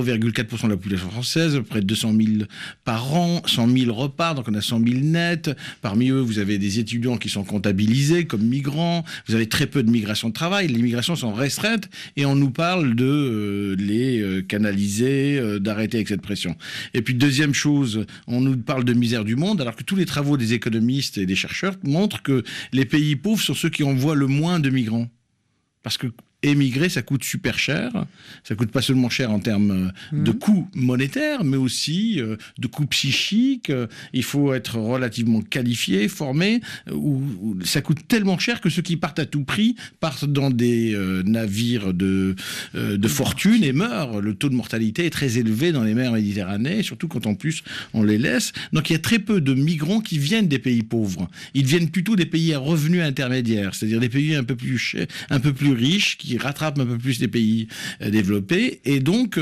virgule quatre pour cent de la population française, près de deux cent mille par an, cent mille repartent, donc on a cent mille nets. Parmi eux, vous avez des étudiants qui sont comptabilisés comme migrants. Vous avez très peu de migration de travail. Les migrations sont restreintes et on nous parle de euh, les euh, canaliser, euh, d'arrêter avec cette pression. Et puis deuxième chose, on nous parle de misère du monde, alors que tous les travaux des économistes et des chercheurs montrent que les pays pauvres sont ceux qui envoient le moins de migrants. Parce que émigrer, ça coûte super cher. Ça coûte pas seulement cher en termes de coûts monétaires, mais aussi euh, de coûts psychiques. Il faut être relativement qualifié, formé. Ou, ou, ça coûte tellement cher que ceux qui partent à tout prix partent dans des euh, navires de, euh, de fortune et meurent. Le taux de mortalité est très élevé dans les mers Méditerranéennes, surtout quand en plus on les laisse. Donc il y a très peu de migrants qui viennent des pays pauvres. Ils viennent plutôt des pays à revenus intermédiaires, c'est-à-dire des pays un peu plus chers, un peu plus riches, qui rattrape un peu plus les pays euh, développés. Et donc,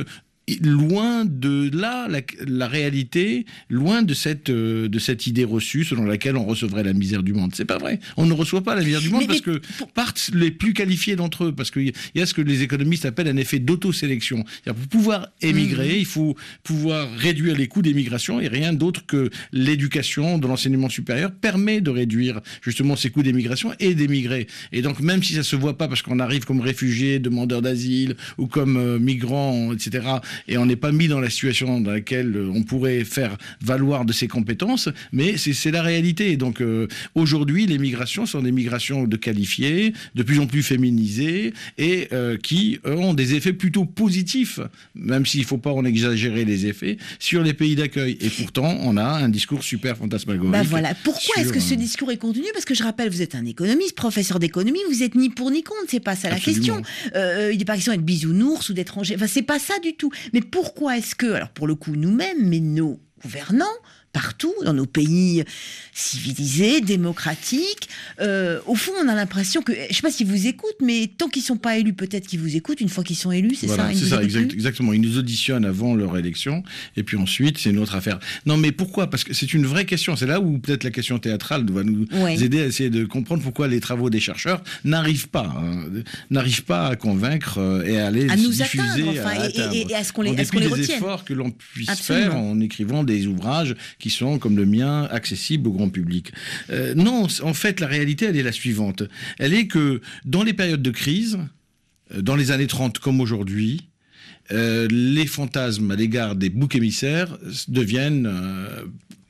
loin de là, la, la réalité, loin de cette, euh, de cette idée reçue selon laquelle on recevrait la misère du monde. C'est pas vrai. On ne reçoit pas la misère du monde mais, parce mais... que partent les plus qualifiés d'entre eux. Parce qu'il y a ce que les économistes appellent un effet d'autosélection. Pour pouvoir émigrer, mmh. il faut pouvoir réduire les coûts d'émigration et rien d'autre que l'éducation de l'enseignement supérieur permet de réduire justement ces coûts d'émigration et d'émigrer. Et donc, même si ça se voit pas parce qu'on arrive comme réfugié, demandeur d'asile ou comme euh, migrant, et cetera, et on n'est pas mis dans la situation dans laquelle on pourrait faire valoir de ses compétences, mais c'est, c'est la réalité. Et donc euh, aujourd'hui, les migrations sont des migrations de qualifiés, de plus en plus féminisées, et euh, qui ont des effets plutôt positifs, même s'il ne faut pas en exagérer les effets, sur les pays d'accueil. Et pourtant, on a un discours super fantasmagorique. Bah voilà. Pourquoi sur... est-ce que ce discours est contenu ? Parce que je rappelle, vous êtes un économiste, professeur d'économie, vous êtes ni pour ni contre, c'est pas ça la Absolument. question. Euh, il n'est pas question d'être bisounours ou d'étranger, enfin c'est pas ça du tout. Mais pourquoi est-ce que, alors pour le coup nous-mêmes, mais nos gouvernants, partout, dans nos pays civilisés, démocratiques, euh, au fond, on a l'impression que, je ne sais pas s'ils vous écoutent, mais tant qu'ils ne sont pas élus, peut-être qu'ils vous écoutent, une fois qu'ils sont élus, c'est voilà, ça, c'est ça, exact, exactement. Ils nous auditionnent avant leur élection, et puis ensuite, c'est une autre affaire. Non, mais pourquoi ? Parce que c'est une vraie question. C'est là où peut-être la question théâtrale va nous ouais. aider à essayer de comprendre pourquoi les travaux des chercheurs n'arrivent pas, hein, n'arrivent pas à convaincre et à aller à nous diffuser, atteindre, enfin, à et, et, et à ce qu'on les, en à ce qu'on les des retienne. efforts que l'on puisse Absolument. faire en écrivant des ouvrages qui sont, comme le mien, accessibles au grand public. Euh, non, en fait, la réalité, elle est la suivante. Elle est que dans les périodes de crise, dans les années trente comme aujourd'hui, euh, les fantasmes à l'égard des boucs émissaires deviennent... Euh,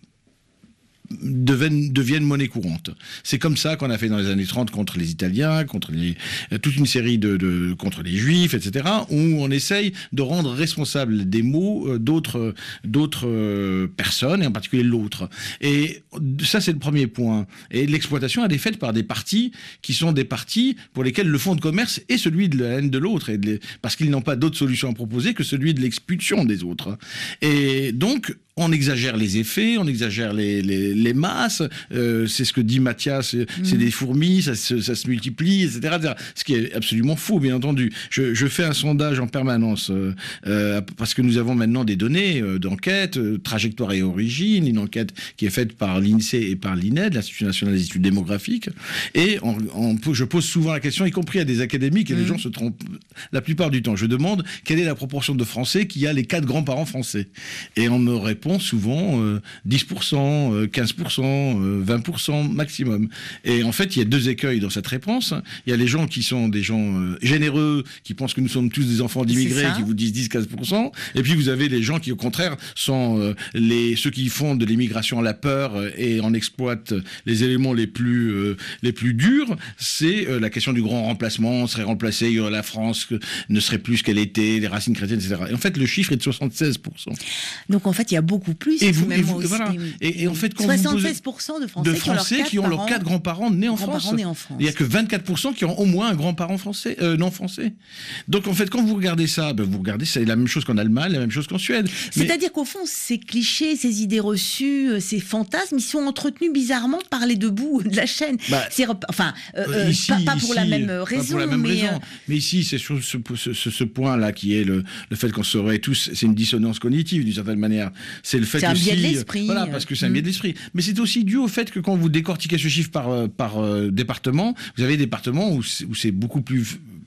Deviennent, deviennent monnaie courante. C'est comme ça qu'on a fait dans les années trente contre les Italiens, contre les, toute une série de, de contre les Juifs, et cetera, où on essaye de rendre responsables des maux euh, d'autres, d'autres euh, personnes, et en particulier l'autre. Et ça, c'est le premier point. Et l'exploitation, elle est faite par des partis qui sont des partis pour lesquels le fonds de commerce est celui de la haine de l'autre, et de les, parce qu'ils n'ont pas d'autre solution à proposer que celui de l'expulsion des autres. Et donc, on exagère les effets, on exagère les, les, les masses, euh, c'est ce que dit Mathias, c'est, mmh. c'est des fourmis, ça se, ça se multiplie, et cetera, et cetera. Ce qui est absolument faux, bien entendu. Je, je fais un sondage en permanence, euh, euh, parce que nous avons maintenant des données euh, d'enquête, euh, trajectoire et origine, une enquête qui est faite par l'INSEE et par l'I N E D, l'Institut national des études démographiques, et on, on, je pose souvent la question, y compris à des académiques, et mmh. les gens se trompent la plupart du temps. Je demande quelle est la proportion de Français qui a les quatre grands-parents français. Et on me répond souvent euh, dix pour cent, euh, quinze pour cent, euh, vingt pour cent maximum. Et en fait, il y a deux écueils dans cette réponse. Il y a les gens qui sont des gens euh, généreux, qui pensent que nous sommes tous des enfants d'immigrés, qui vous disent dix à quinze pour cent. Et puis vous avez les gens qui, au contraire, sont euh, les, ceux qui font de l'immigration à la peur euh, et en exploitent les éléments les plus, euh, les plus durs. C'est euh, la question du grand remplacement. On serait remplacé, euh, la France que, ne serait plus ce qu'elle était, les racines chrétiennes, et cetera. Et en fait, le chiffre est de soixante-seize pour cent. Donc en fait, il y a beaucoup plus. Et vous, même et vous, aussi, voilà. et, et en fait, quand soixante-seize pour cent de Français, de Français qui ont leurs quatre grands-parents nés en France. Nés en France. Il n'y a que vingt-quatre pour cent qui ont au moins un grand-parent français, euh, non français. Donc en fait, quand vous regardez ça, ben, vous regardez, c'est la même chose qu'en Allemagne, la même chose qu'en Suède. C'est-à-dire Mais... qu'au fond, ces clichés, ces idées reçues, ces fantasmes, ils sont entretenus bizarrement par les deux bouts de la chaîne. Bah, c'est, enfin, euh, ici, pas, pas pour ici, la même raison. Pas pour la même mais, raison. Euh... mais ici, c'est ce, ce, ce, ce point-là qui est le, le fait qu'on serait tous, c'est une dissonance cognitive d'une certaine manière. C'est le fait c'est un aussi, biais de l'esprit. Voilà, parce que c'est un biais de l'esprit. Mais c'est aussi dû au fait que quand vous décortiquez ce chiffre par, par euh, département, vous avez des départements où c'est, où c'est beaucoup plus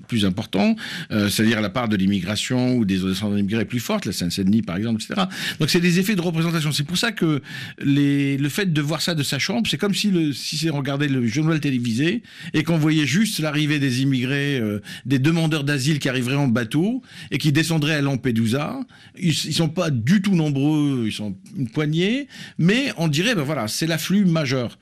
plus important, euh, c'est-à-dire la part de l'immigration ou des descendants d'immigrés est plus forte, la Seine-Saint-Denis par exemple, et cetera. Donc c'est des effets de représentation. C'est pour ça que les, le fait de voir ça de sa chambre, c'est comme si, le, si c'est regarder le journal télévisé et qu'on voyait juste l'arrivée des immigrés, euh, des demandeurs d'asile qui arriveraient en bateau et qui descendraient à Lampedusa. Ils, ils sont pas du tout nombreux, ils sont une poignée, mais on dirait, ben voilà, c'est l'afflux majeur.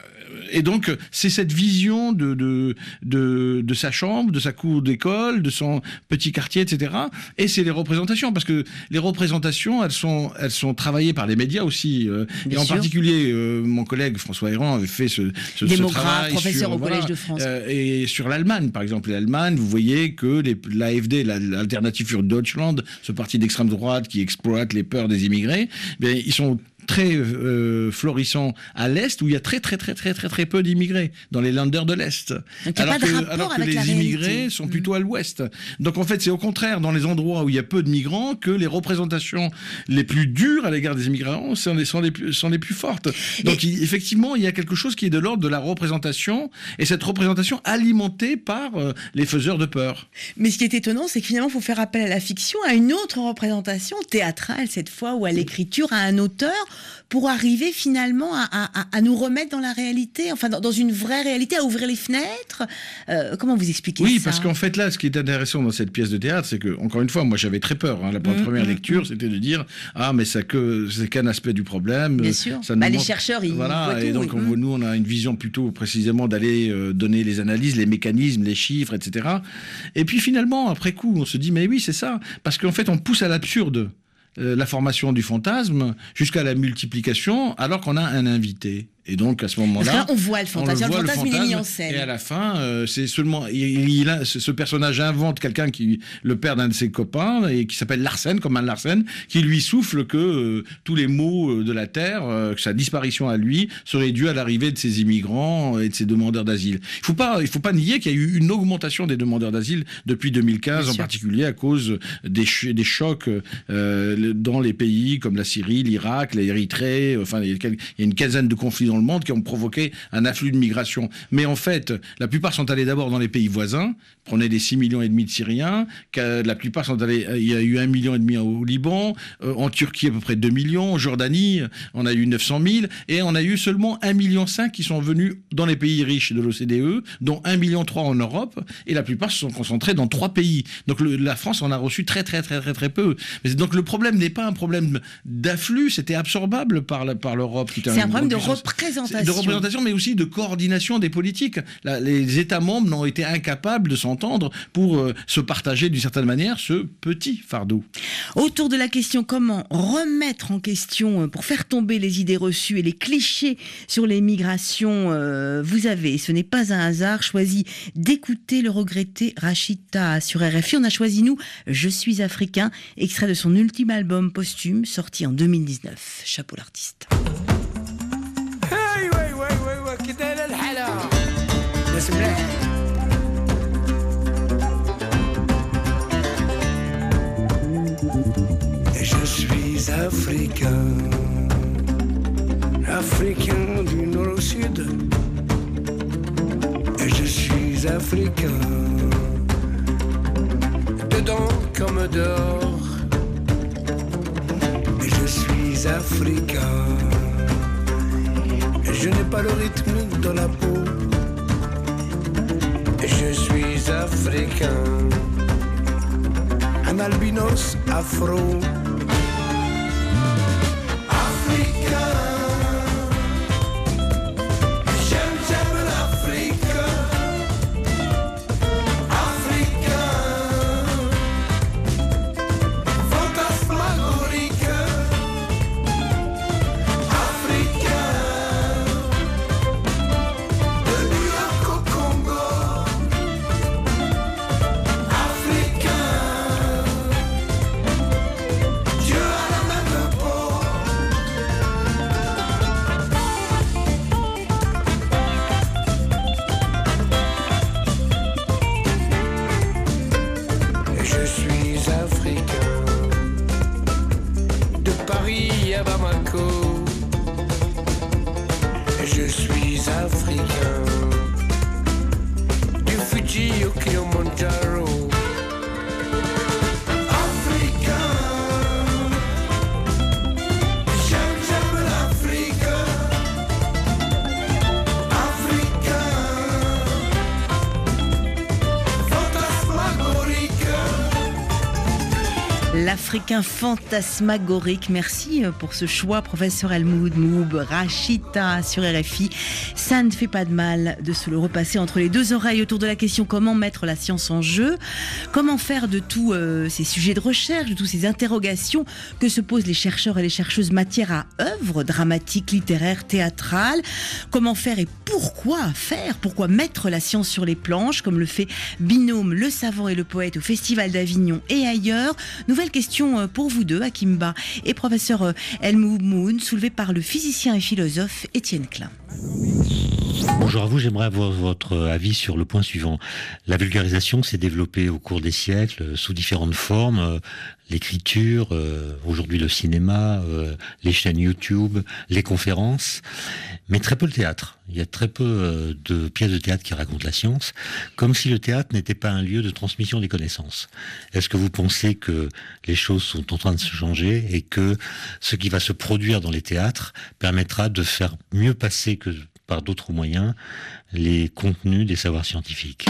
Et donc, c'est cette vision de, de, de, de sa chambre, de sa cour d'école, de son petit quartier, et cetera. Et c'est les représentations, parce que les représentations, elles sont, elles sont travaillées par les médias aussi. Euh, et en sûr. particulier, euh, mon collègue François Héran avait fait ce, ce, ce travail professeur sur, au voilà, Collège de France. Euh, et sur l'Allemagne, par exemple. L'Allemagne, vous voyez que l'A F D, l'Alternative für Deutschland, ce parti d'extrême droite qui exploite les peurs des immigrés, bien, ils sont très euh, florissant à l'Est, où il y a très très très très très très peu d'immigrés, dans les Länder de l'Est. Donc, alors que, alors que les immigrés sont plutôt à l'Ouest. Donc en fait, c'est au contraire dans les endroits où il y a peu de migrants que les représentations les plus dures à l'égard des immigrants sont les, sont les, plus, sont les plus fortes. Donc et... il, effectivement, il y a quelque chose qui est de l'ordre de la représentation, et cette représentation alimentée par euh, les faiseurs de peur. Mais ce qui est étonnant, c'est que finalement, il faut faire appel à la fiction, à une autre représentation théâtrale cette fois, ou à l'écriture, à un auteur, pour arriver finalement à, à, à nous remettre dans la réalité, enfin dans, dans une vraie réalité, à ouvrir les fenêtres. Euh, comment vous expliquez oui, ça ? Oui, parce qu'en fait là, ce qui est intéressant dans cette pièce de théâtre, c'est que, encore une fois, moi j'avais très peur. Hein. La mmh, première mmh, lecture, mmh. c'était de dire ah mais ça que c'est qu'un aspect du problème. Bien sûr. Ça bah, les montre... chercheurs, ils voilà, voient et tout, donc oui. on, nous on a une vision plutôt précisément d'aller euh, donner les analyses, les mécanismes, les chiffres, et cetera. Et puis finalement, après coup, on se dit mais oui, c'est ça, parce qu'en fait, on pousse à l'absurde la formation du fantasme jusqu'à la multiplication, alors qu'on a un invité. Et donc, à ce moment-là... Parce que là, on voit le fantasme. On le voit, le fantasme, le fantasme, il est mis en scène. Et à la fin, euh, c'est seulement... Il, il a, ce personnage invente quelqu'un qui... Le père d'un de ses copains, et qui s'appelle Larsen, comme un Larsen, qui lui souffle que euh, tous les maux de la Terre, euh, que sa disparition à lui, serait due à l'arrivée de ces immigrants et de ces demandeurs d'asile. Il faut pas, il faut pas nier qu'il y a eu une augmentation des demandeurs d'asile depuis deux mille quinze, Bien en sûr. particulier à cause des, ch des chocs euh, dans les pays comme la Syrie, l'Irak, l'Érythrée, enfin, il y a une quinzaine de conflits dans le monde qui ont provoqué un afflux de migration. Mais en fait, la plupart sont allés d'abord dans les pays voisins. Prenez les six millions et demi de Syriens. La plupart sont allés. Il y a eu un million et demi au Liban, euh, en Turquie à peu près deux millions, en Jordanie on a eu neuf cent mille, et on a eu seulement un virgule cinq million qui sont venus dans les pays riches de l'O C D E, dont un virgule trois million en Europe, et la plupart se sont concentrés dans trois pays. Donc le, la France en a reçu très très très très très peu. Mais donc le problème n'est pas un problème d'afflux, c'était absorbable par la, par l'Europe. C'est un, un problème de représentation. De représentation, mais aussi de coordination des politiques. Là, les États membres n'ont été incapables de s'entendre pour euh, se partager d'une certaine manière ce petit fardeau. Autour de la question comment remettre en question, euh, pour faire tomber les idées reçues et les clichés sur les migrations, euh, vous avez, ce n'est pas un hasard, choisi d'écouter le regretté Rachid Taha sur R F I. On a choisi, nous, Je suis africain, extrait de son ultime album posthume, sorti en deux mille dix-neuf. Chapeau l'artiste. Je suis africain, africain du nord au sud. Et je suis africain, dedans comme dehors. Et je suis africain, et je n'ai pas le rythme dans la peau. Et je suis africain, un albinos afro. Je suis africain, du Fuji au Kilimanjaro. L'Africain fantasmagorique. Merci pour ce choix, professeur Helmoud Moub, Rachita sur R F I. Ça ne fait pas de mal de se le repasser entre les deux oreilles autour de la question comment mettre la science en jeu, comment faire de tous euh, ces sujets de recherche, de toutes ces interrogations que se posent les chercheurs et les chercheuses matière à œuvre, dramatique, littéraire, théâtrale. Comment faire et pourquoi faire, pourquoi mettre la science sur les planches, comme le fait Binôme, le savant et le poète au Festival d'Avignon et ailleurs. Nouvelle question pour vous deux, Akimba et professeur Helmoud Moub, soulevée par le physicien et philosophe Étienne Klein. Bonjour à vous, j'aimerais avoir votre avis sur le point suivant. La vulgarisation s'est développée au cours des siècles sous différentes formes. L'écriture, euh, aujourd'hui le cinéma, euh, les chaînes YouTube, les conférences, mais très peu le théâtre. Il y a très peu euh, de pièces de théâtre qui racontent la science, comme si le théâtre n'était pas un lieu de transmission des connaissances. Est-ce que vous pensez que les choses sont en train de se changer et que ce qui va se produire dans les théâtres permettra de faire mieux passer que par d'autres moyens les contenus des savoirs scientifiques?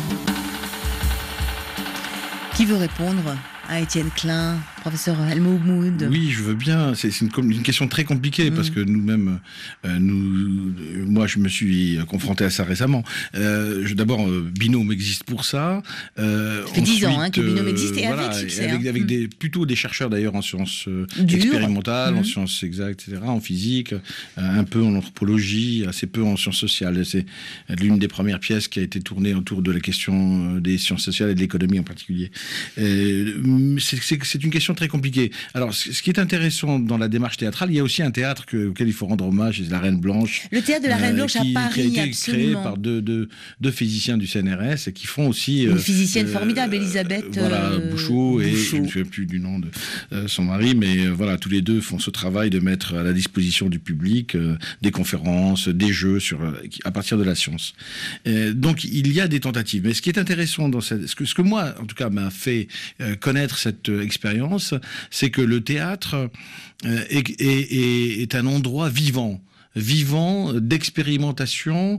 Qui veut répondre à Étienne Klein, professeur Helmoud Moub? Oui, je veux bien. C'est une, une question très compliquée mmh. parce que nous-mêmes, euh, nous, moi, je me suis confronté à ça récemment. Euh, D'abord, euh, Binôme existe pour ça. Euh, ça fait dix ans hein, que Binôme existe et voilà, avec succès. Avec, hein. avec mmh. des, plutôt des chercheurs d'ailleurs en sciences euh, expérimentales, mmh. en sciences exactes, et cetera, en physique, euh, un peu en anthropologie, assez peu en sciences sociales. C'est l'une des premières pièces qui a été tournée autour de la question des sciences sociales et de l'économie en particulier. Euh, C'est une question très compliquée. Alors, ce qui est intéressant dans la démarche théâtrale, il y a aussi un théâtre que, auquel il faut rendre hommage, c'est la Reine Blanche. Le théâtre de la Reine Blanche euh, qui, à Paris, qui a été absolument. créé par deux, deux, deux physiciens du C N R S et qui font aussi... Une euh, physicienne euh, formidable, Elisabeth Voilà, euh, Bouchot, et Bouchot. je ne me souviens plus du nom de euh, son mari, mais euh, voilà, tous les deux font ce travail de mettre à la disposition du public euh, des conférences, des jeux sur, euh, à partir de la science. Euh, donc, il y a des tentatives. Mais ce qui est intéressant dans cette... Ce que, ce que moi, en tout cas, m'a fait euh, connaître cette expérience, c'est que le théâtre est, est, est un endroit vivant. vivant d'expérimentation,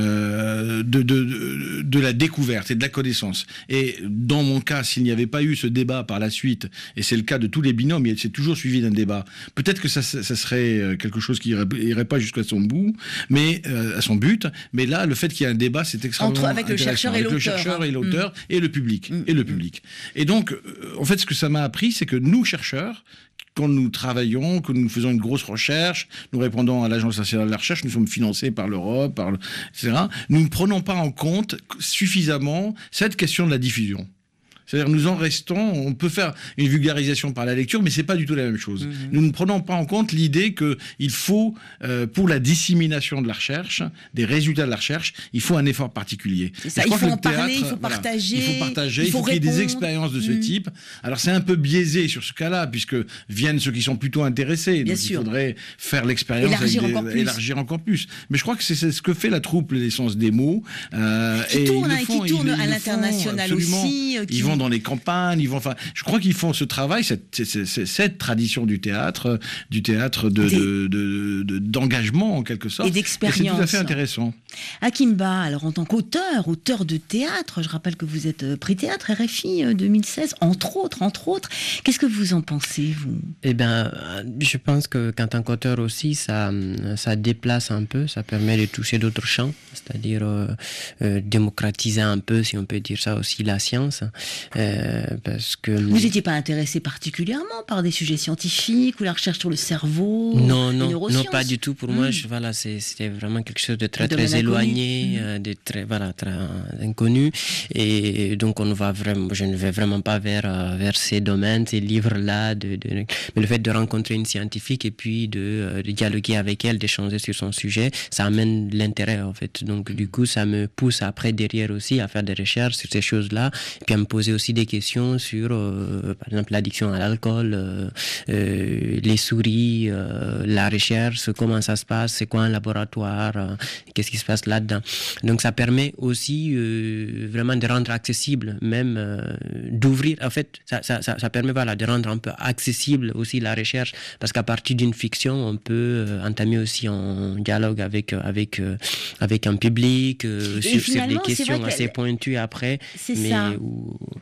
euh, de, de, de, de la découverte et de la connaissance. Et dans mon cas, s'il n'y avait pas eu ce débat par la suite, et c'est le cas de tous les binômes, c'est toujours suivi d'un débat, peut-être que ça, ça serait quelque chose qui irait pas jusqu'à son bout, mais euh, à son but, mais là, le fait qu'il y ait un débat, c'est extrêmement Entre, avec le chercheur et l'auteur. Le chercheur et l'auteur mmh. et le public. Mmh. Et le public. Et donc, en fait, ce que ça m'a appris, c'est que nous, chercheurs, quand nous travaillons, que nous faisons une grosse recherche, nous répondons à l'Agence nationale de la recherche, nous sommes financés par l'Europe, par le, et cetera, nous ne prenons pas en compte suffisamment cette question de la diffusion. C'est-à-dire, nous en restons, on peut faire une vulgarisation par la lecture, mais c'est pas du tout la même chose. Mmh. Nous ne prenons pas en compte l'idée qu'il faut, euh, pour la dissémination de la recherche, des résultats de la recherche, il faut un effort particulier. Ça, il faut en théâtre, parler, il faut voilà, partager. Il faut partager, il faut, il faut qu'il y ait des expériences de ce mmh. type. Alors, c'est un peu biaisé sur ce cas-là, puisque viennent ceux qui sont plutôt intéressés. Bien donc, sûr. Il faudrait faire l'expérience élargir, des, encore plus. élargir encore plus. Mais je crois que c'est ce que fait la troupe l'essence des mots. Euh, qui et tourne, ils le font, qui tourne ils, à ils l'international aussi. Ils qui... vont dans les campagnes. Ils vont, enfin, je crois qu'ils font ce travail, cette, cette, cette, cette tradition du théâtre, du théâtre de, de, de, de, d'engagement en quelque sorte. Et d'expérience. Et c'est tout à fait intéressant. Akimba, alors en tant qu'auteur, auteur de théâtre, je rappelle que vous êtes prix théâtre R F I deux mille seize, entre autres, entre autres. Qu'est-ce que vous en pensez, vous? Eh bien, je pense que qu'en tant qu'auteur aussi, ça, ça déplace un peu, ça permet de toucher d'autres champs, c'est-à-dire euh, euh, démocratiser un peu, si on peut dire ça aussi, la science. Euh, parce que vous n'étiez pas intéressé particulièrement par des sujets scientifiques ou la recherche sur le cerveau, non, les non, neurosciences? non, pas du tout. Pour mmh. moi, je, voilà, c'était vraiment quelque chose de très, très éloigné, mmh. euh, de très, voilà, très euh, inconnu. Et donc, on ne va vraiment, je ne vais vraiment pas vers, euh, vers ces domaines, ces livres-là. De, de, mais le fait de rencontrer une scientifique et puis de, euh, de dialoguer avec elle, d'échanger sur son sujet, ça amène l'intérêt, en fait. Donc, du coup, ça me pousse après, derrière aussi, à faire des recherches sur ces choses-là, et puis à me poser aussi des questions sur, euh, par exemple, l'addiction à l'alcool, euh, euh, les souris, euh, la recherche, comment ça se passe, c'est quoi un laboratoire, euh, qu'est-ce qui se passe là-dedans. Donc, ça permet aussi euh, vraiment de rendre accessible, même euh, d'ouvrir, en fait, ça, ça, ça, ça permet voilà, de rendre un peu accessible aussi la recherche, parce qu'à partir d'une fiction, on peut euh, entamer aussi un dialogue avec, avec, euh, avec un public, euh, sur, sur des questions assez pointues après. C'est mais ça. Où...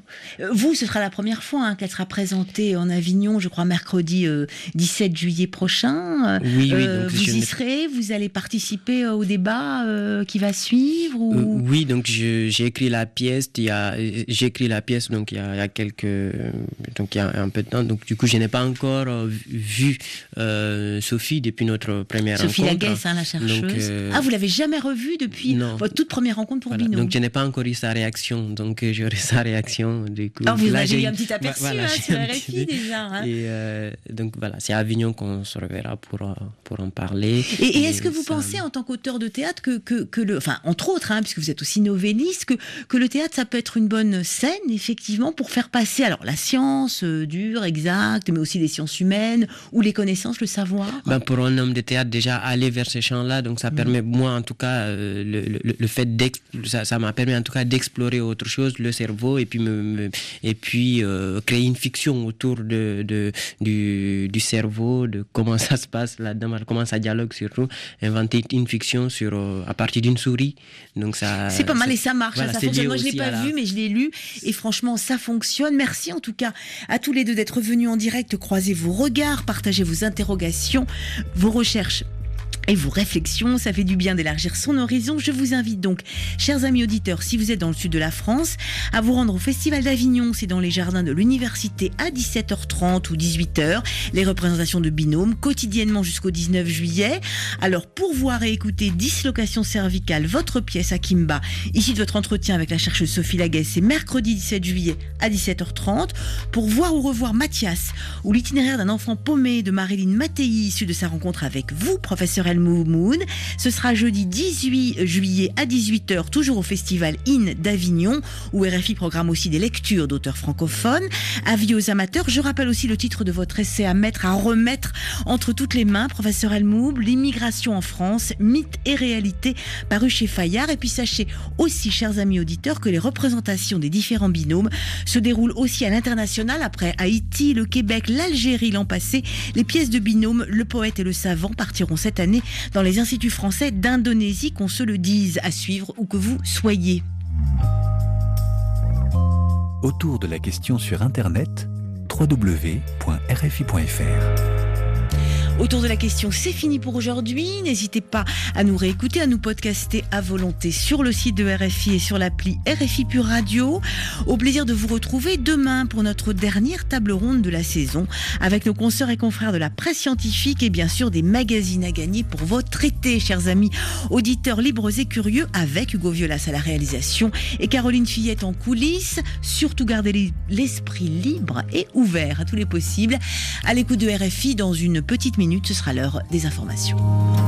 Vous, ce sera la première fois hein, qu'elle sera présentée en Avignon, je crois, mercredi euh, dix-sept juillet prochain. Oui, oui. Euh, Donc vous je y me- serez, vous allez participer euh, au débat euh, qui va suivre ou... Euh, oui, donc je- j'ai écrit la pièce. Il y a, j'ai écrit la pièce donc il y a, il y a quelques, donc il y a un peu de temps. Donc du coup, je n'ai pas encore euh, vu euh, Sophie depuis notre première Sophie rencontre. Laguesse, hein, la chercheuse. Donc, euh, Ah, vous l'avez jamais revue depuis non. votre toute première rencontre pour Voilà. Binôme. Donc je n'ai pas encore eu sa réaction. Donc euh, j'aurai sa réaction. Du coup, Ah, vous là, avez j'ai eu un petit aperçu voilà, hein, j'ai sur un R F I petit- déjà. Hein. Et euh, donc voilà, c'est à Avignon qu'on se reverra pour euh, pour en parler. Et, et est-ce que vous ça- pensez, en tant qu'auteur de théâtre, que, que, que le, enfin, entre autres, hein, puisque vous êtes aussi novelliste, que, que le théâtre, ça peut être une bonne scène, effectivement, pour faire passer, alors, la science euh, dure, exacte, mais aussi les sciences humaines, ou les connaissances, le savoir. Ben, pour un homme de théâtre, déjà aller vers ces champs-là, donc ça permet, moi en tout cas, euh, le, le, le fait d'ex- ça, ça m'a permis en tout cas d'explorer autre chose, le cerveau, et puis me, me- et puis euh, créer une fiction autour de, de du, du cerveau, de comment ça se passe là-dedans, comment ça dialogue surtout, inventer une fiction sur euh, à partir d'une souris. Donc ça. C'est pas mal ça- et ça marche, voilà, ça c'est fonctionne. lié Moi, je l'ai aussi pas à la- vu, mais je l'ai lu et franchement, ça fonctionne. Merci en tout cas à tous les deux d'être venus en direct, croiser vos regards, partager vos interrogations, vos recherches. Et vos réflexions, ça fait du bien d'élargir son horizon. Je vous invite donc, chers amis auditeurs, si vous êtes dans le sud de la France, à vous rendre au Festival d'Avignon. C'est dans les jardins de l'université à dix-sept heures trente ou dix-huit heures. Les représentations de Binôme, quotidiennement jusqu'au dix-neuf juillet. Alors, pour voir et écouter Dislocation cervicale, votre pièce à Kimba, issue de votre entretien avec la chercheuse Sophie Laguesse, c'est mercredi dix-sept juillet à dix-sept heures trente. Pour voir ou revoir Mathias, ou l'itinéraire d'un enfant paumé de Marilyn Mattei, issue de sa rencontre avec vous, professeur Moon. Ce sera jeudi dix-huit juillet à dix-huit heures, toujours au Festival In d'Avignon, où R F I programme aussi des lectures d'auteurs francophones. Avis aux amateurs, je rappelle aussi le titre de votre essai à mettre, à remettre entre toutes les mains, professeur Elmoub, l'immigration en France, mythe et réalité, paru chez Fayard. Et puis sachez aussi, chers amis auditeurs, que les représentations des différents binômes se déroulent aussi à l'international, après Haïti, le Québec, l'Algérie l'an passé. Les pièces de binôme, Le Poète et le Savant, partiront cette année dans les instituts français d'Indonésie, qu'on se le dise, à suivre où que vous soyez. Autour de la question sur Internet, w w w point r f i point f r. Autour de la question, c'est fini pour aujourd'hui. N'hésitez pas à nous réécouter, à nous podcaster à volonté sur le site de R F I et sur l'appli R F I Pure Radio. Au plaisir de vous retrouver demain pour notre dernière table ronde de la saison, avec nos consoeurs et confrères de la presse scientifique et bien sûr des magazines à gagner pour votre été, chers amis auditeurs libres et curieux, avec Hugo Violas à la réalisation et Caroline Fillette en coulisses. Surtout gardez l'esprit libre et ouvert à tous les possibles. À l'écoute de R F I, dans une petite minute, ce sera l'heure des informations.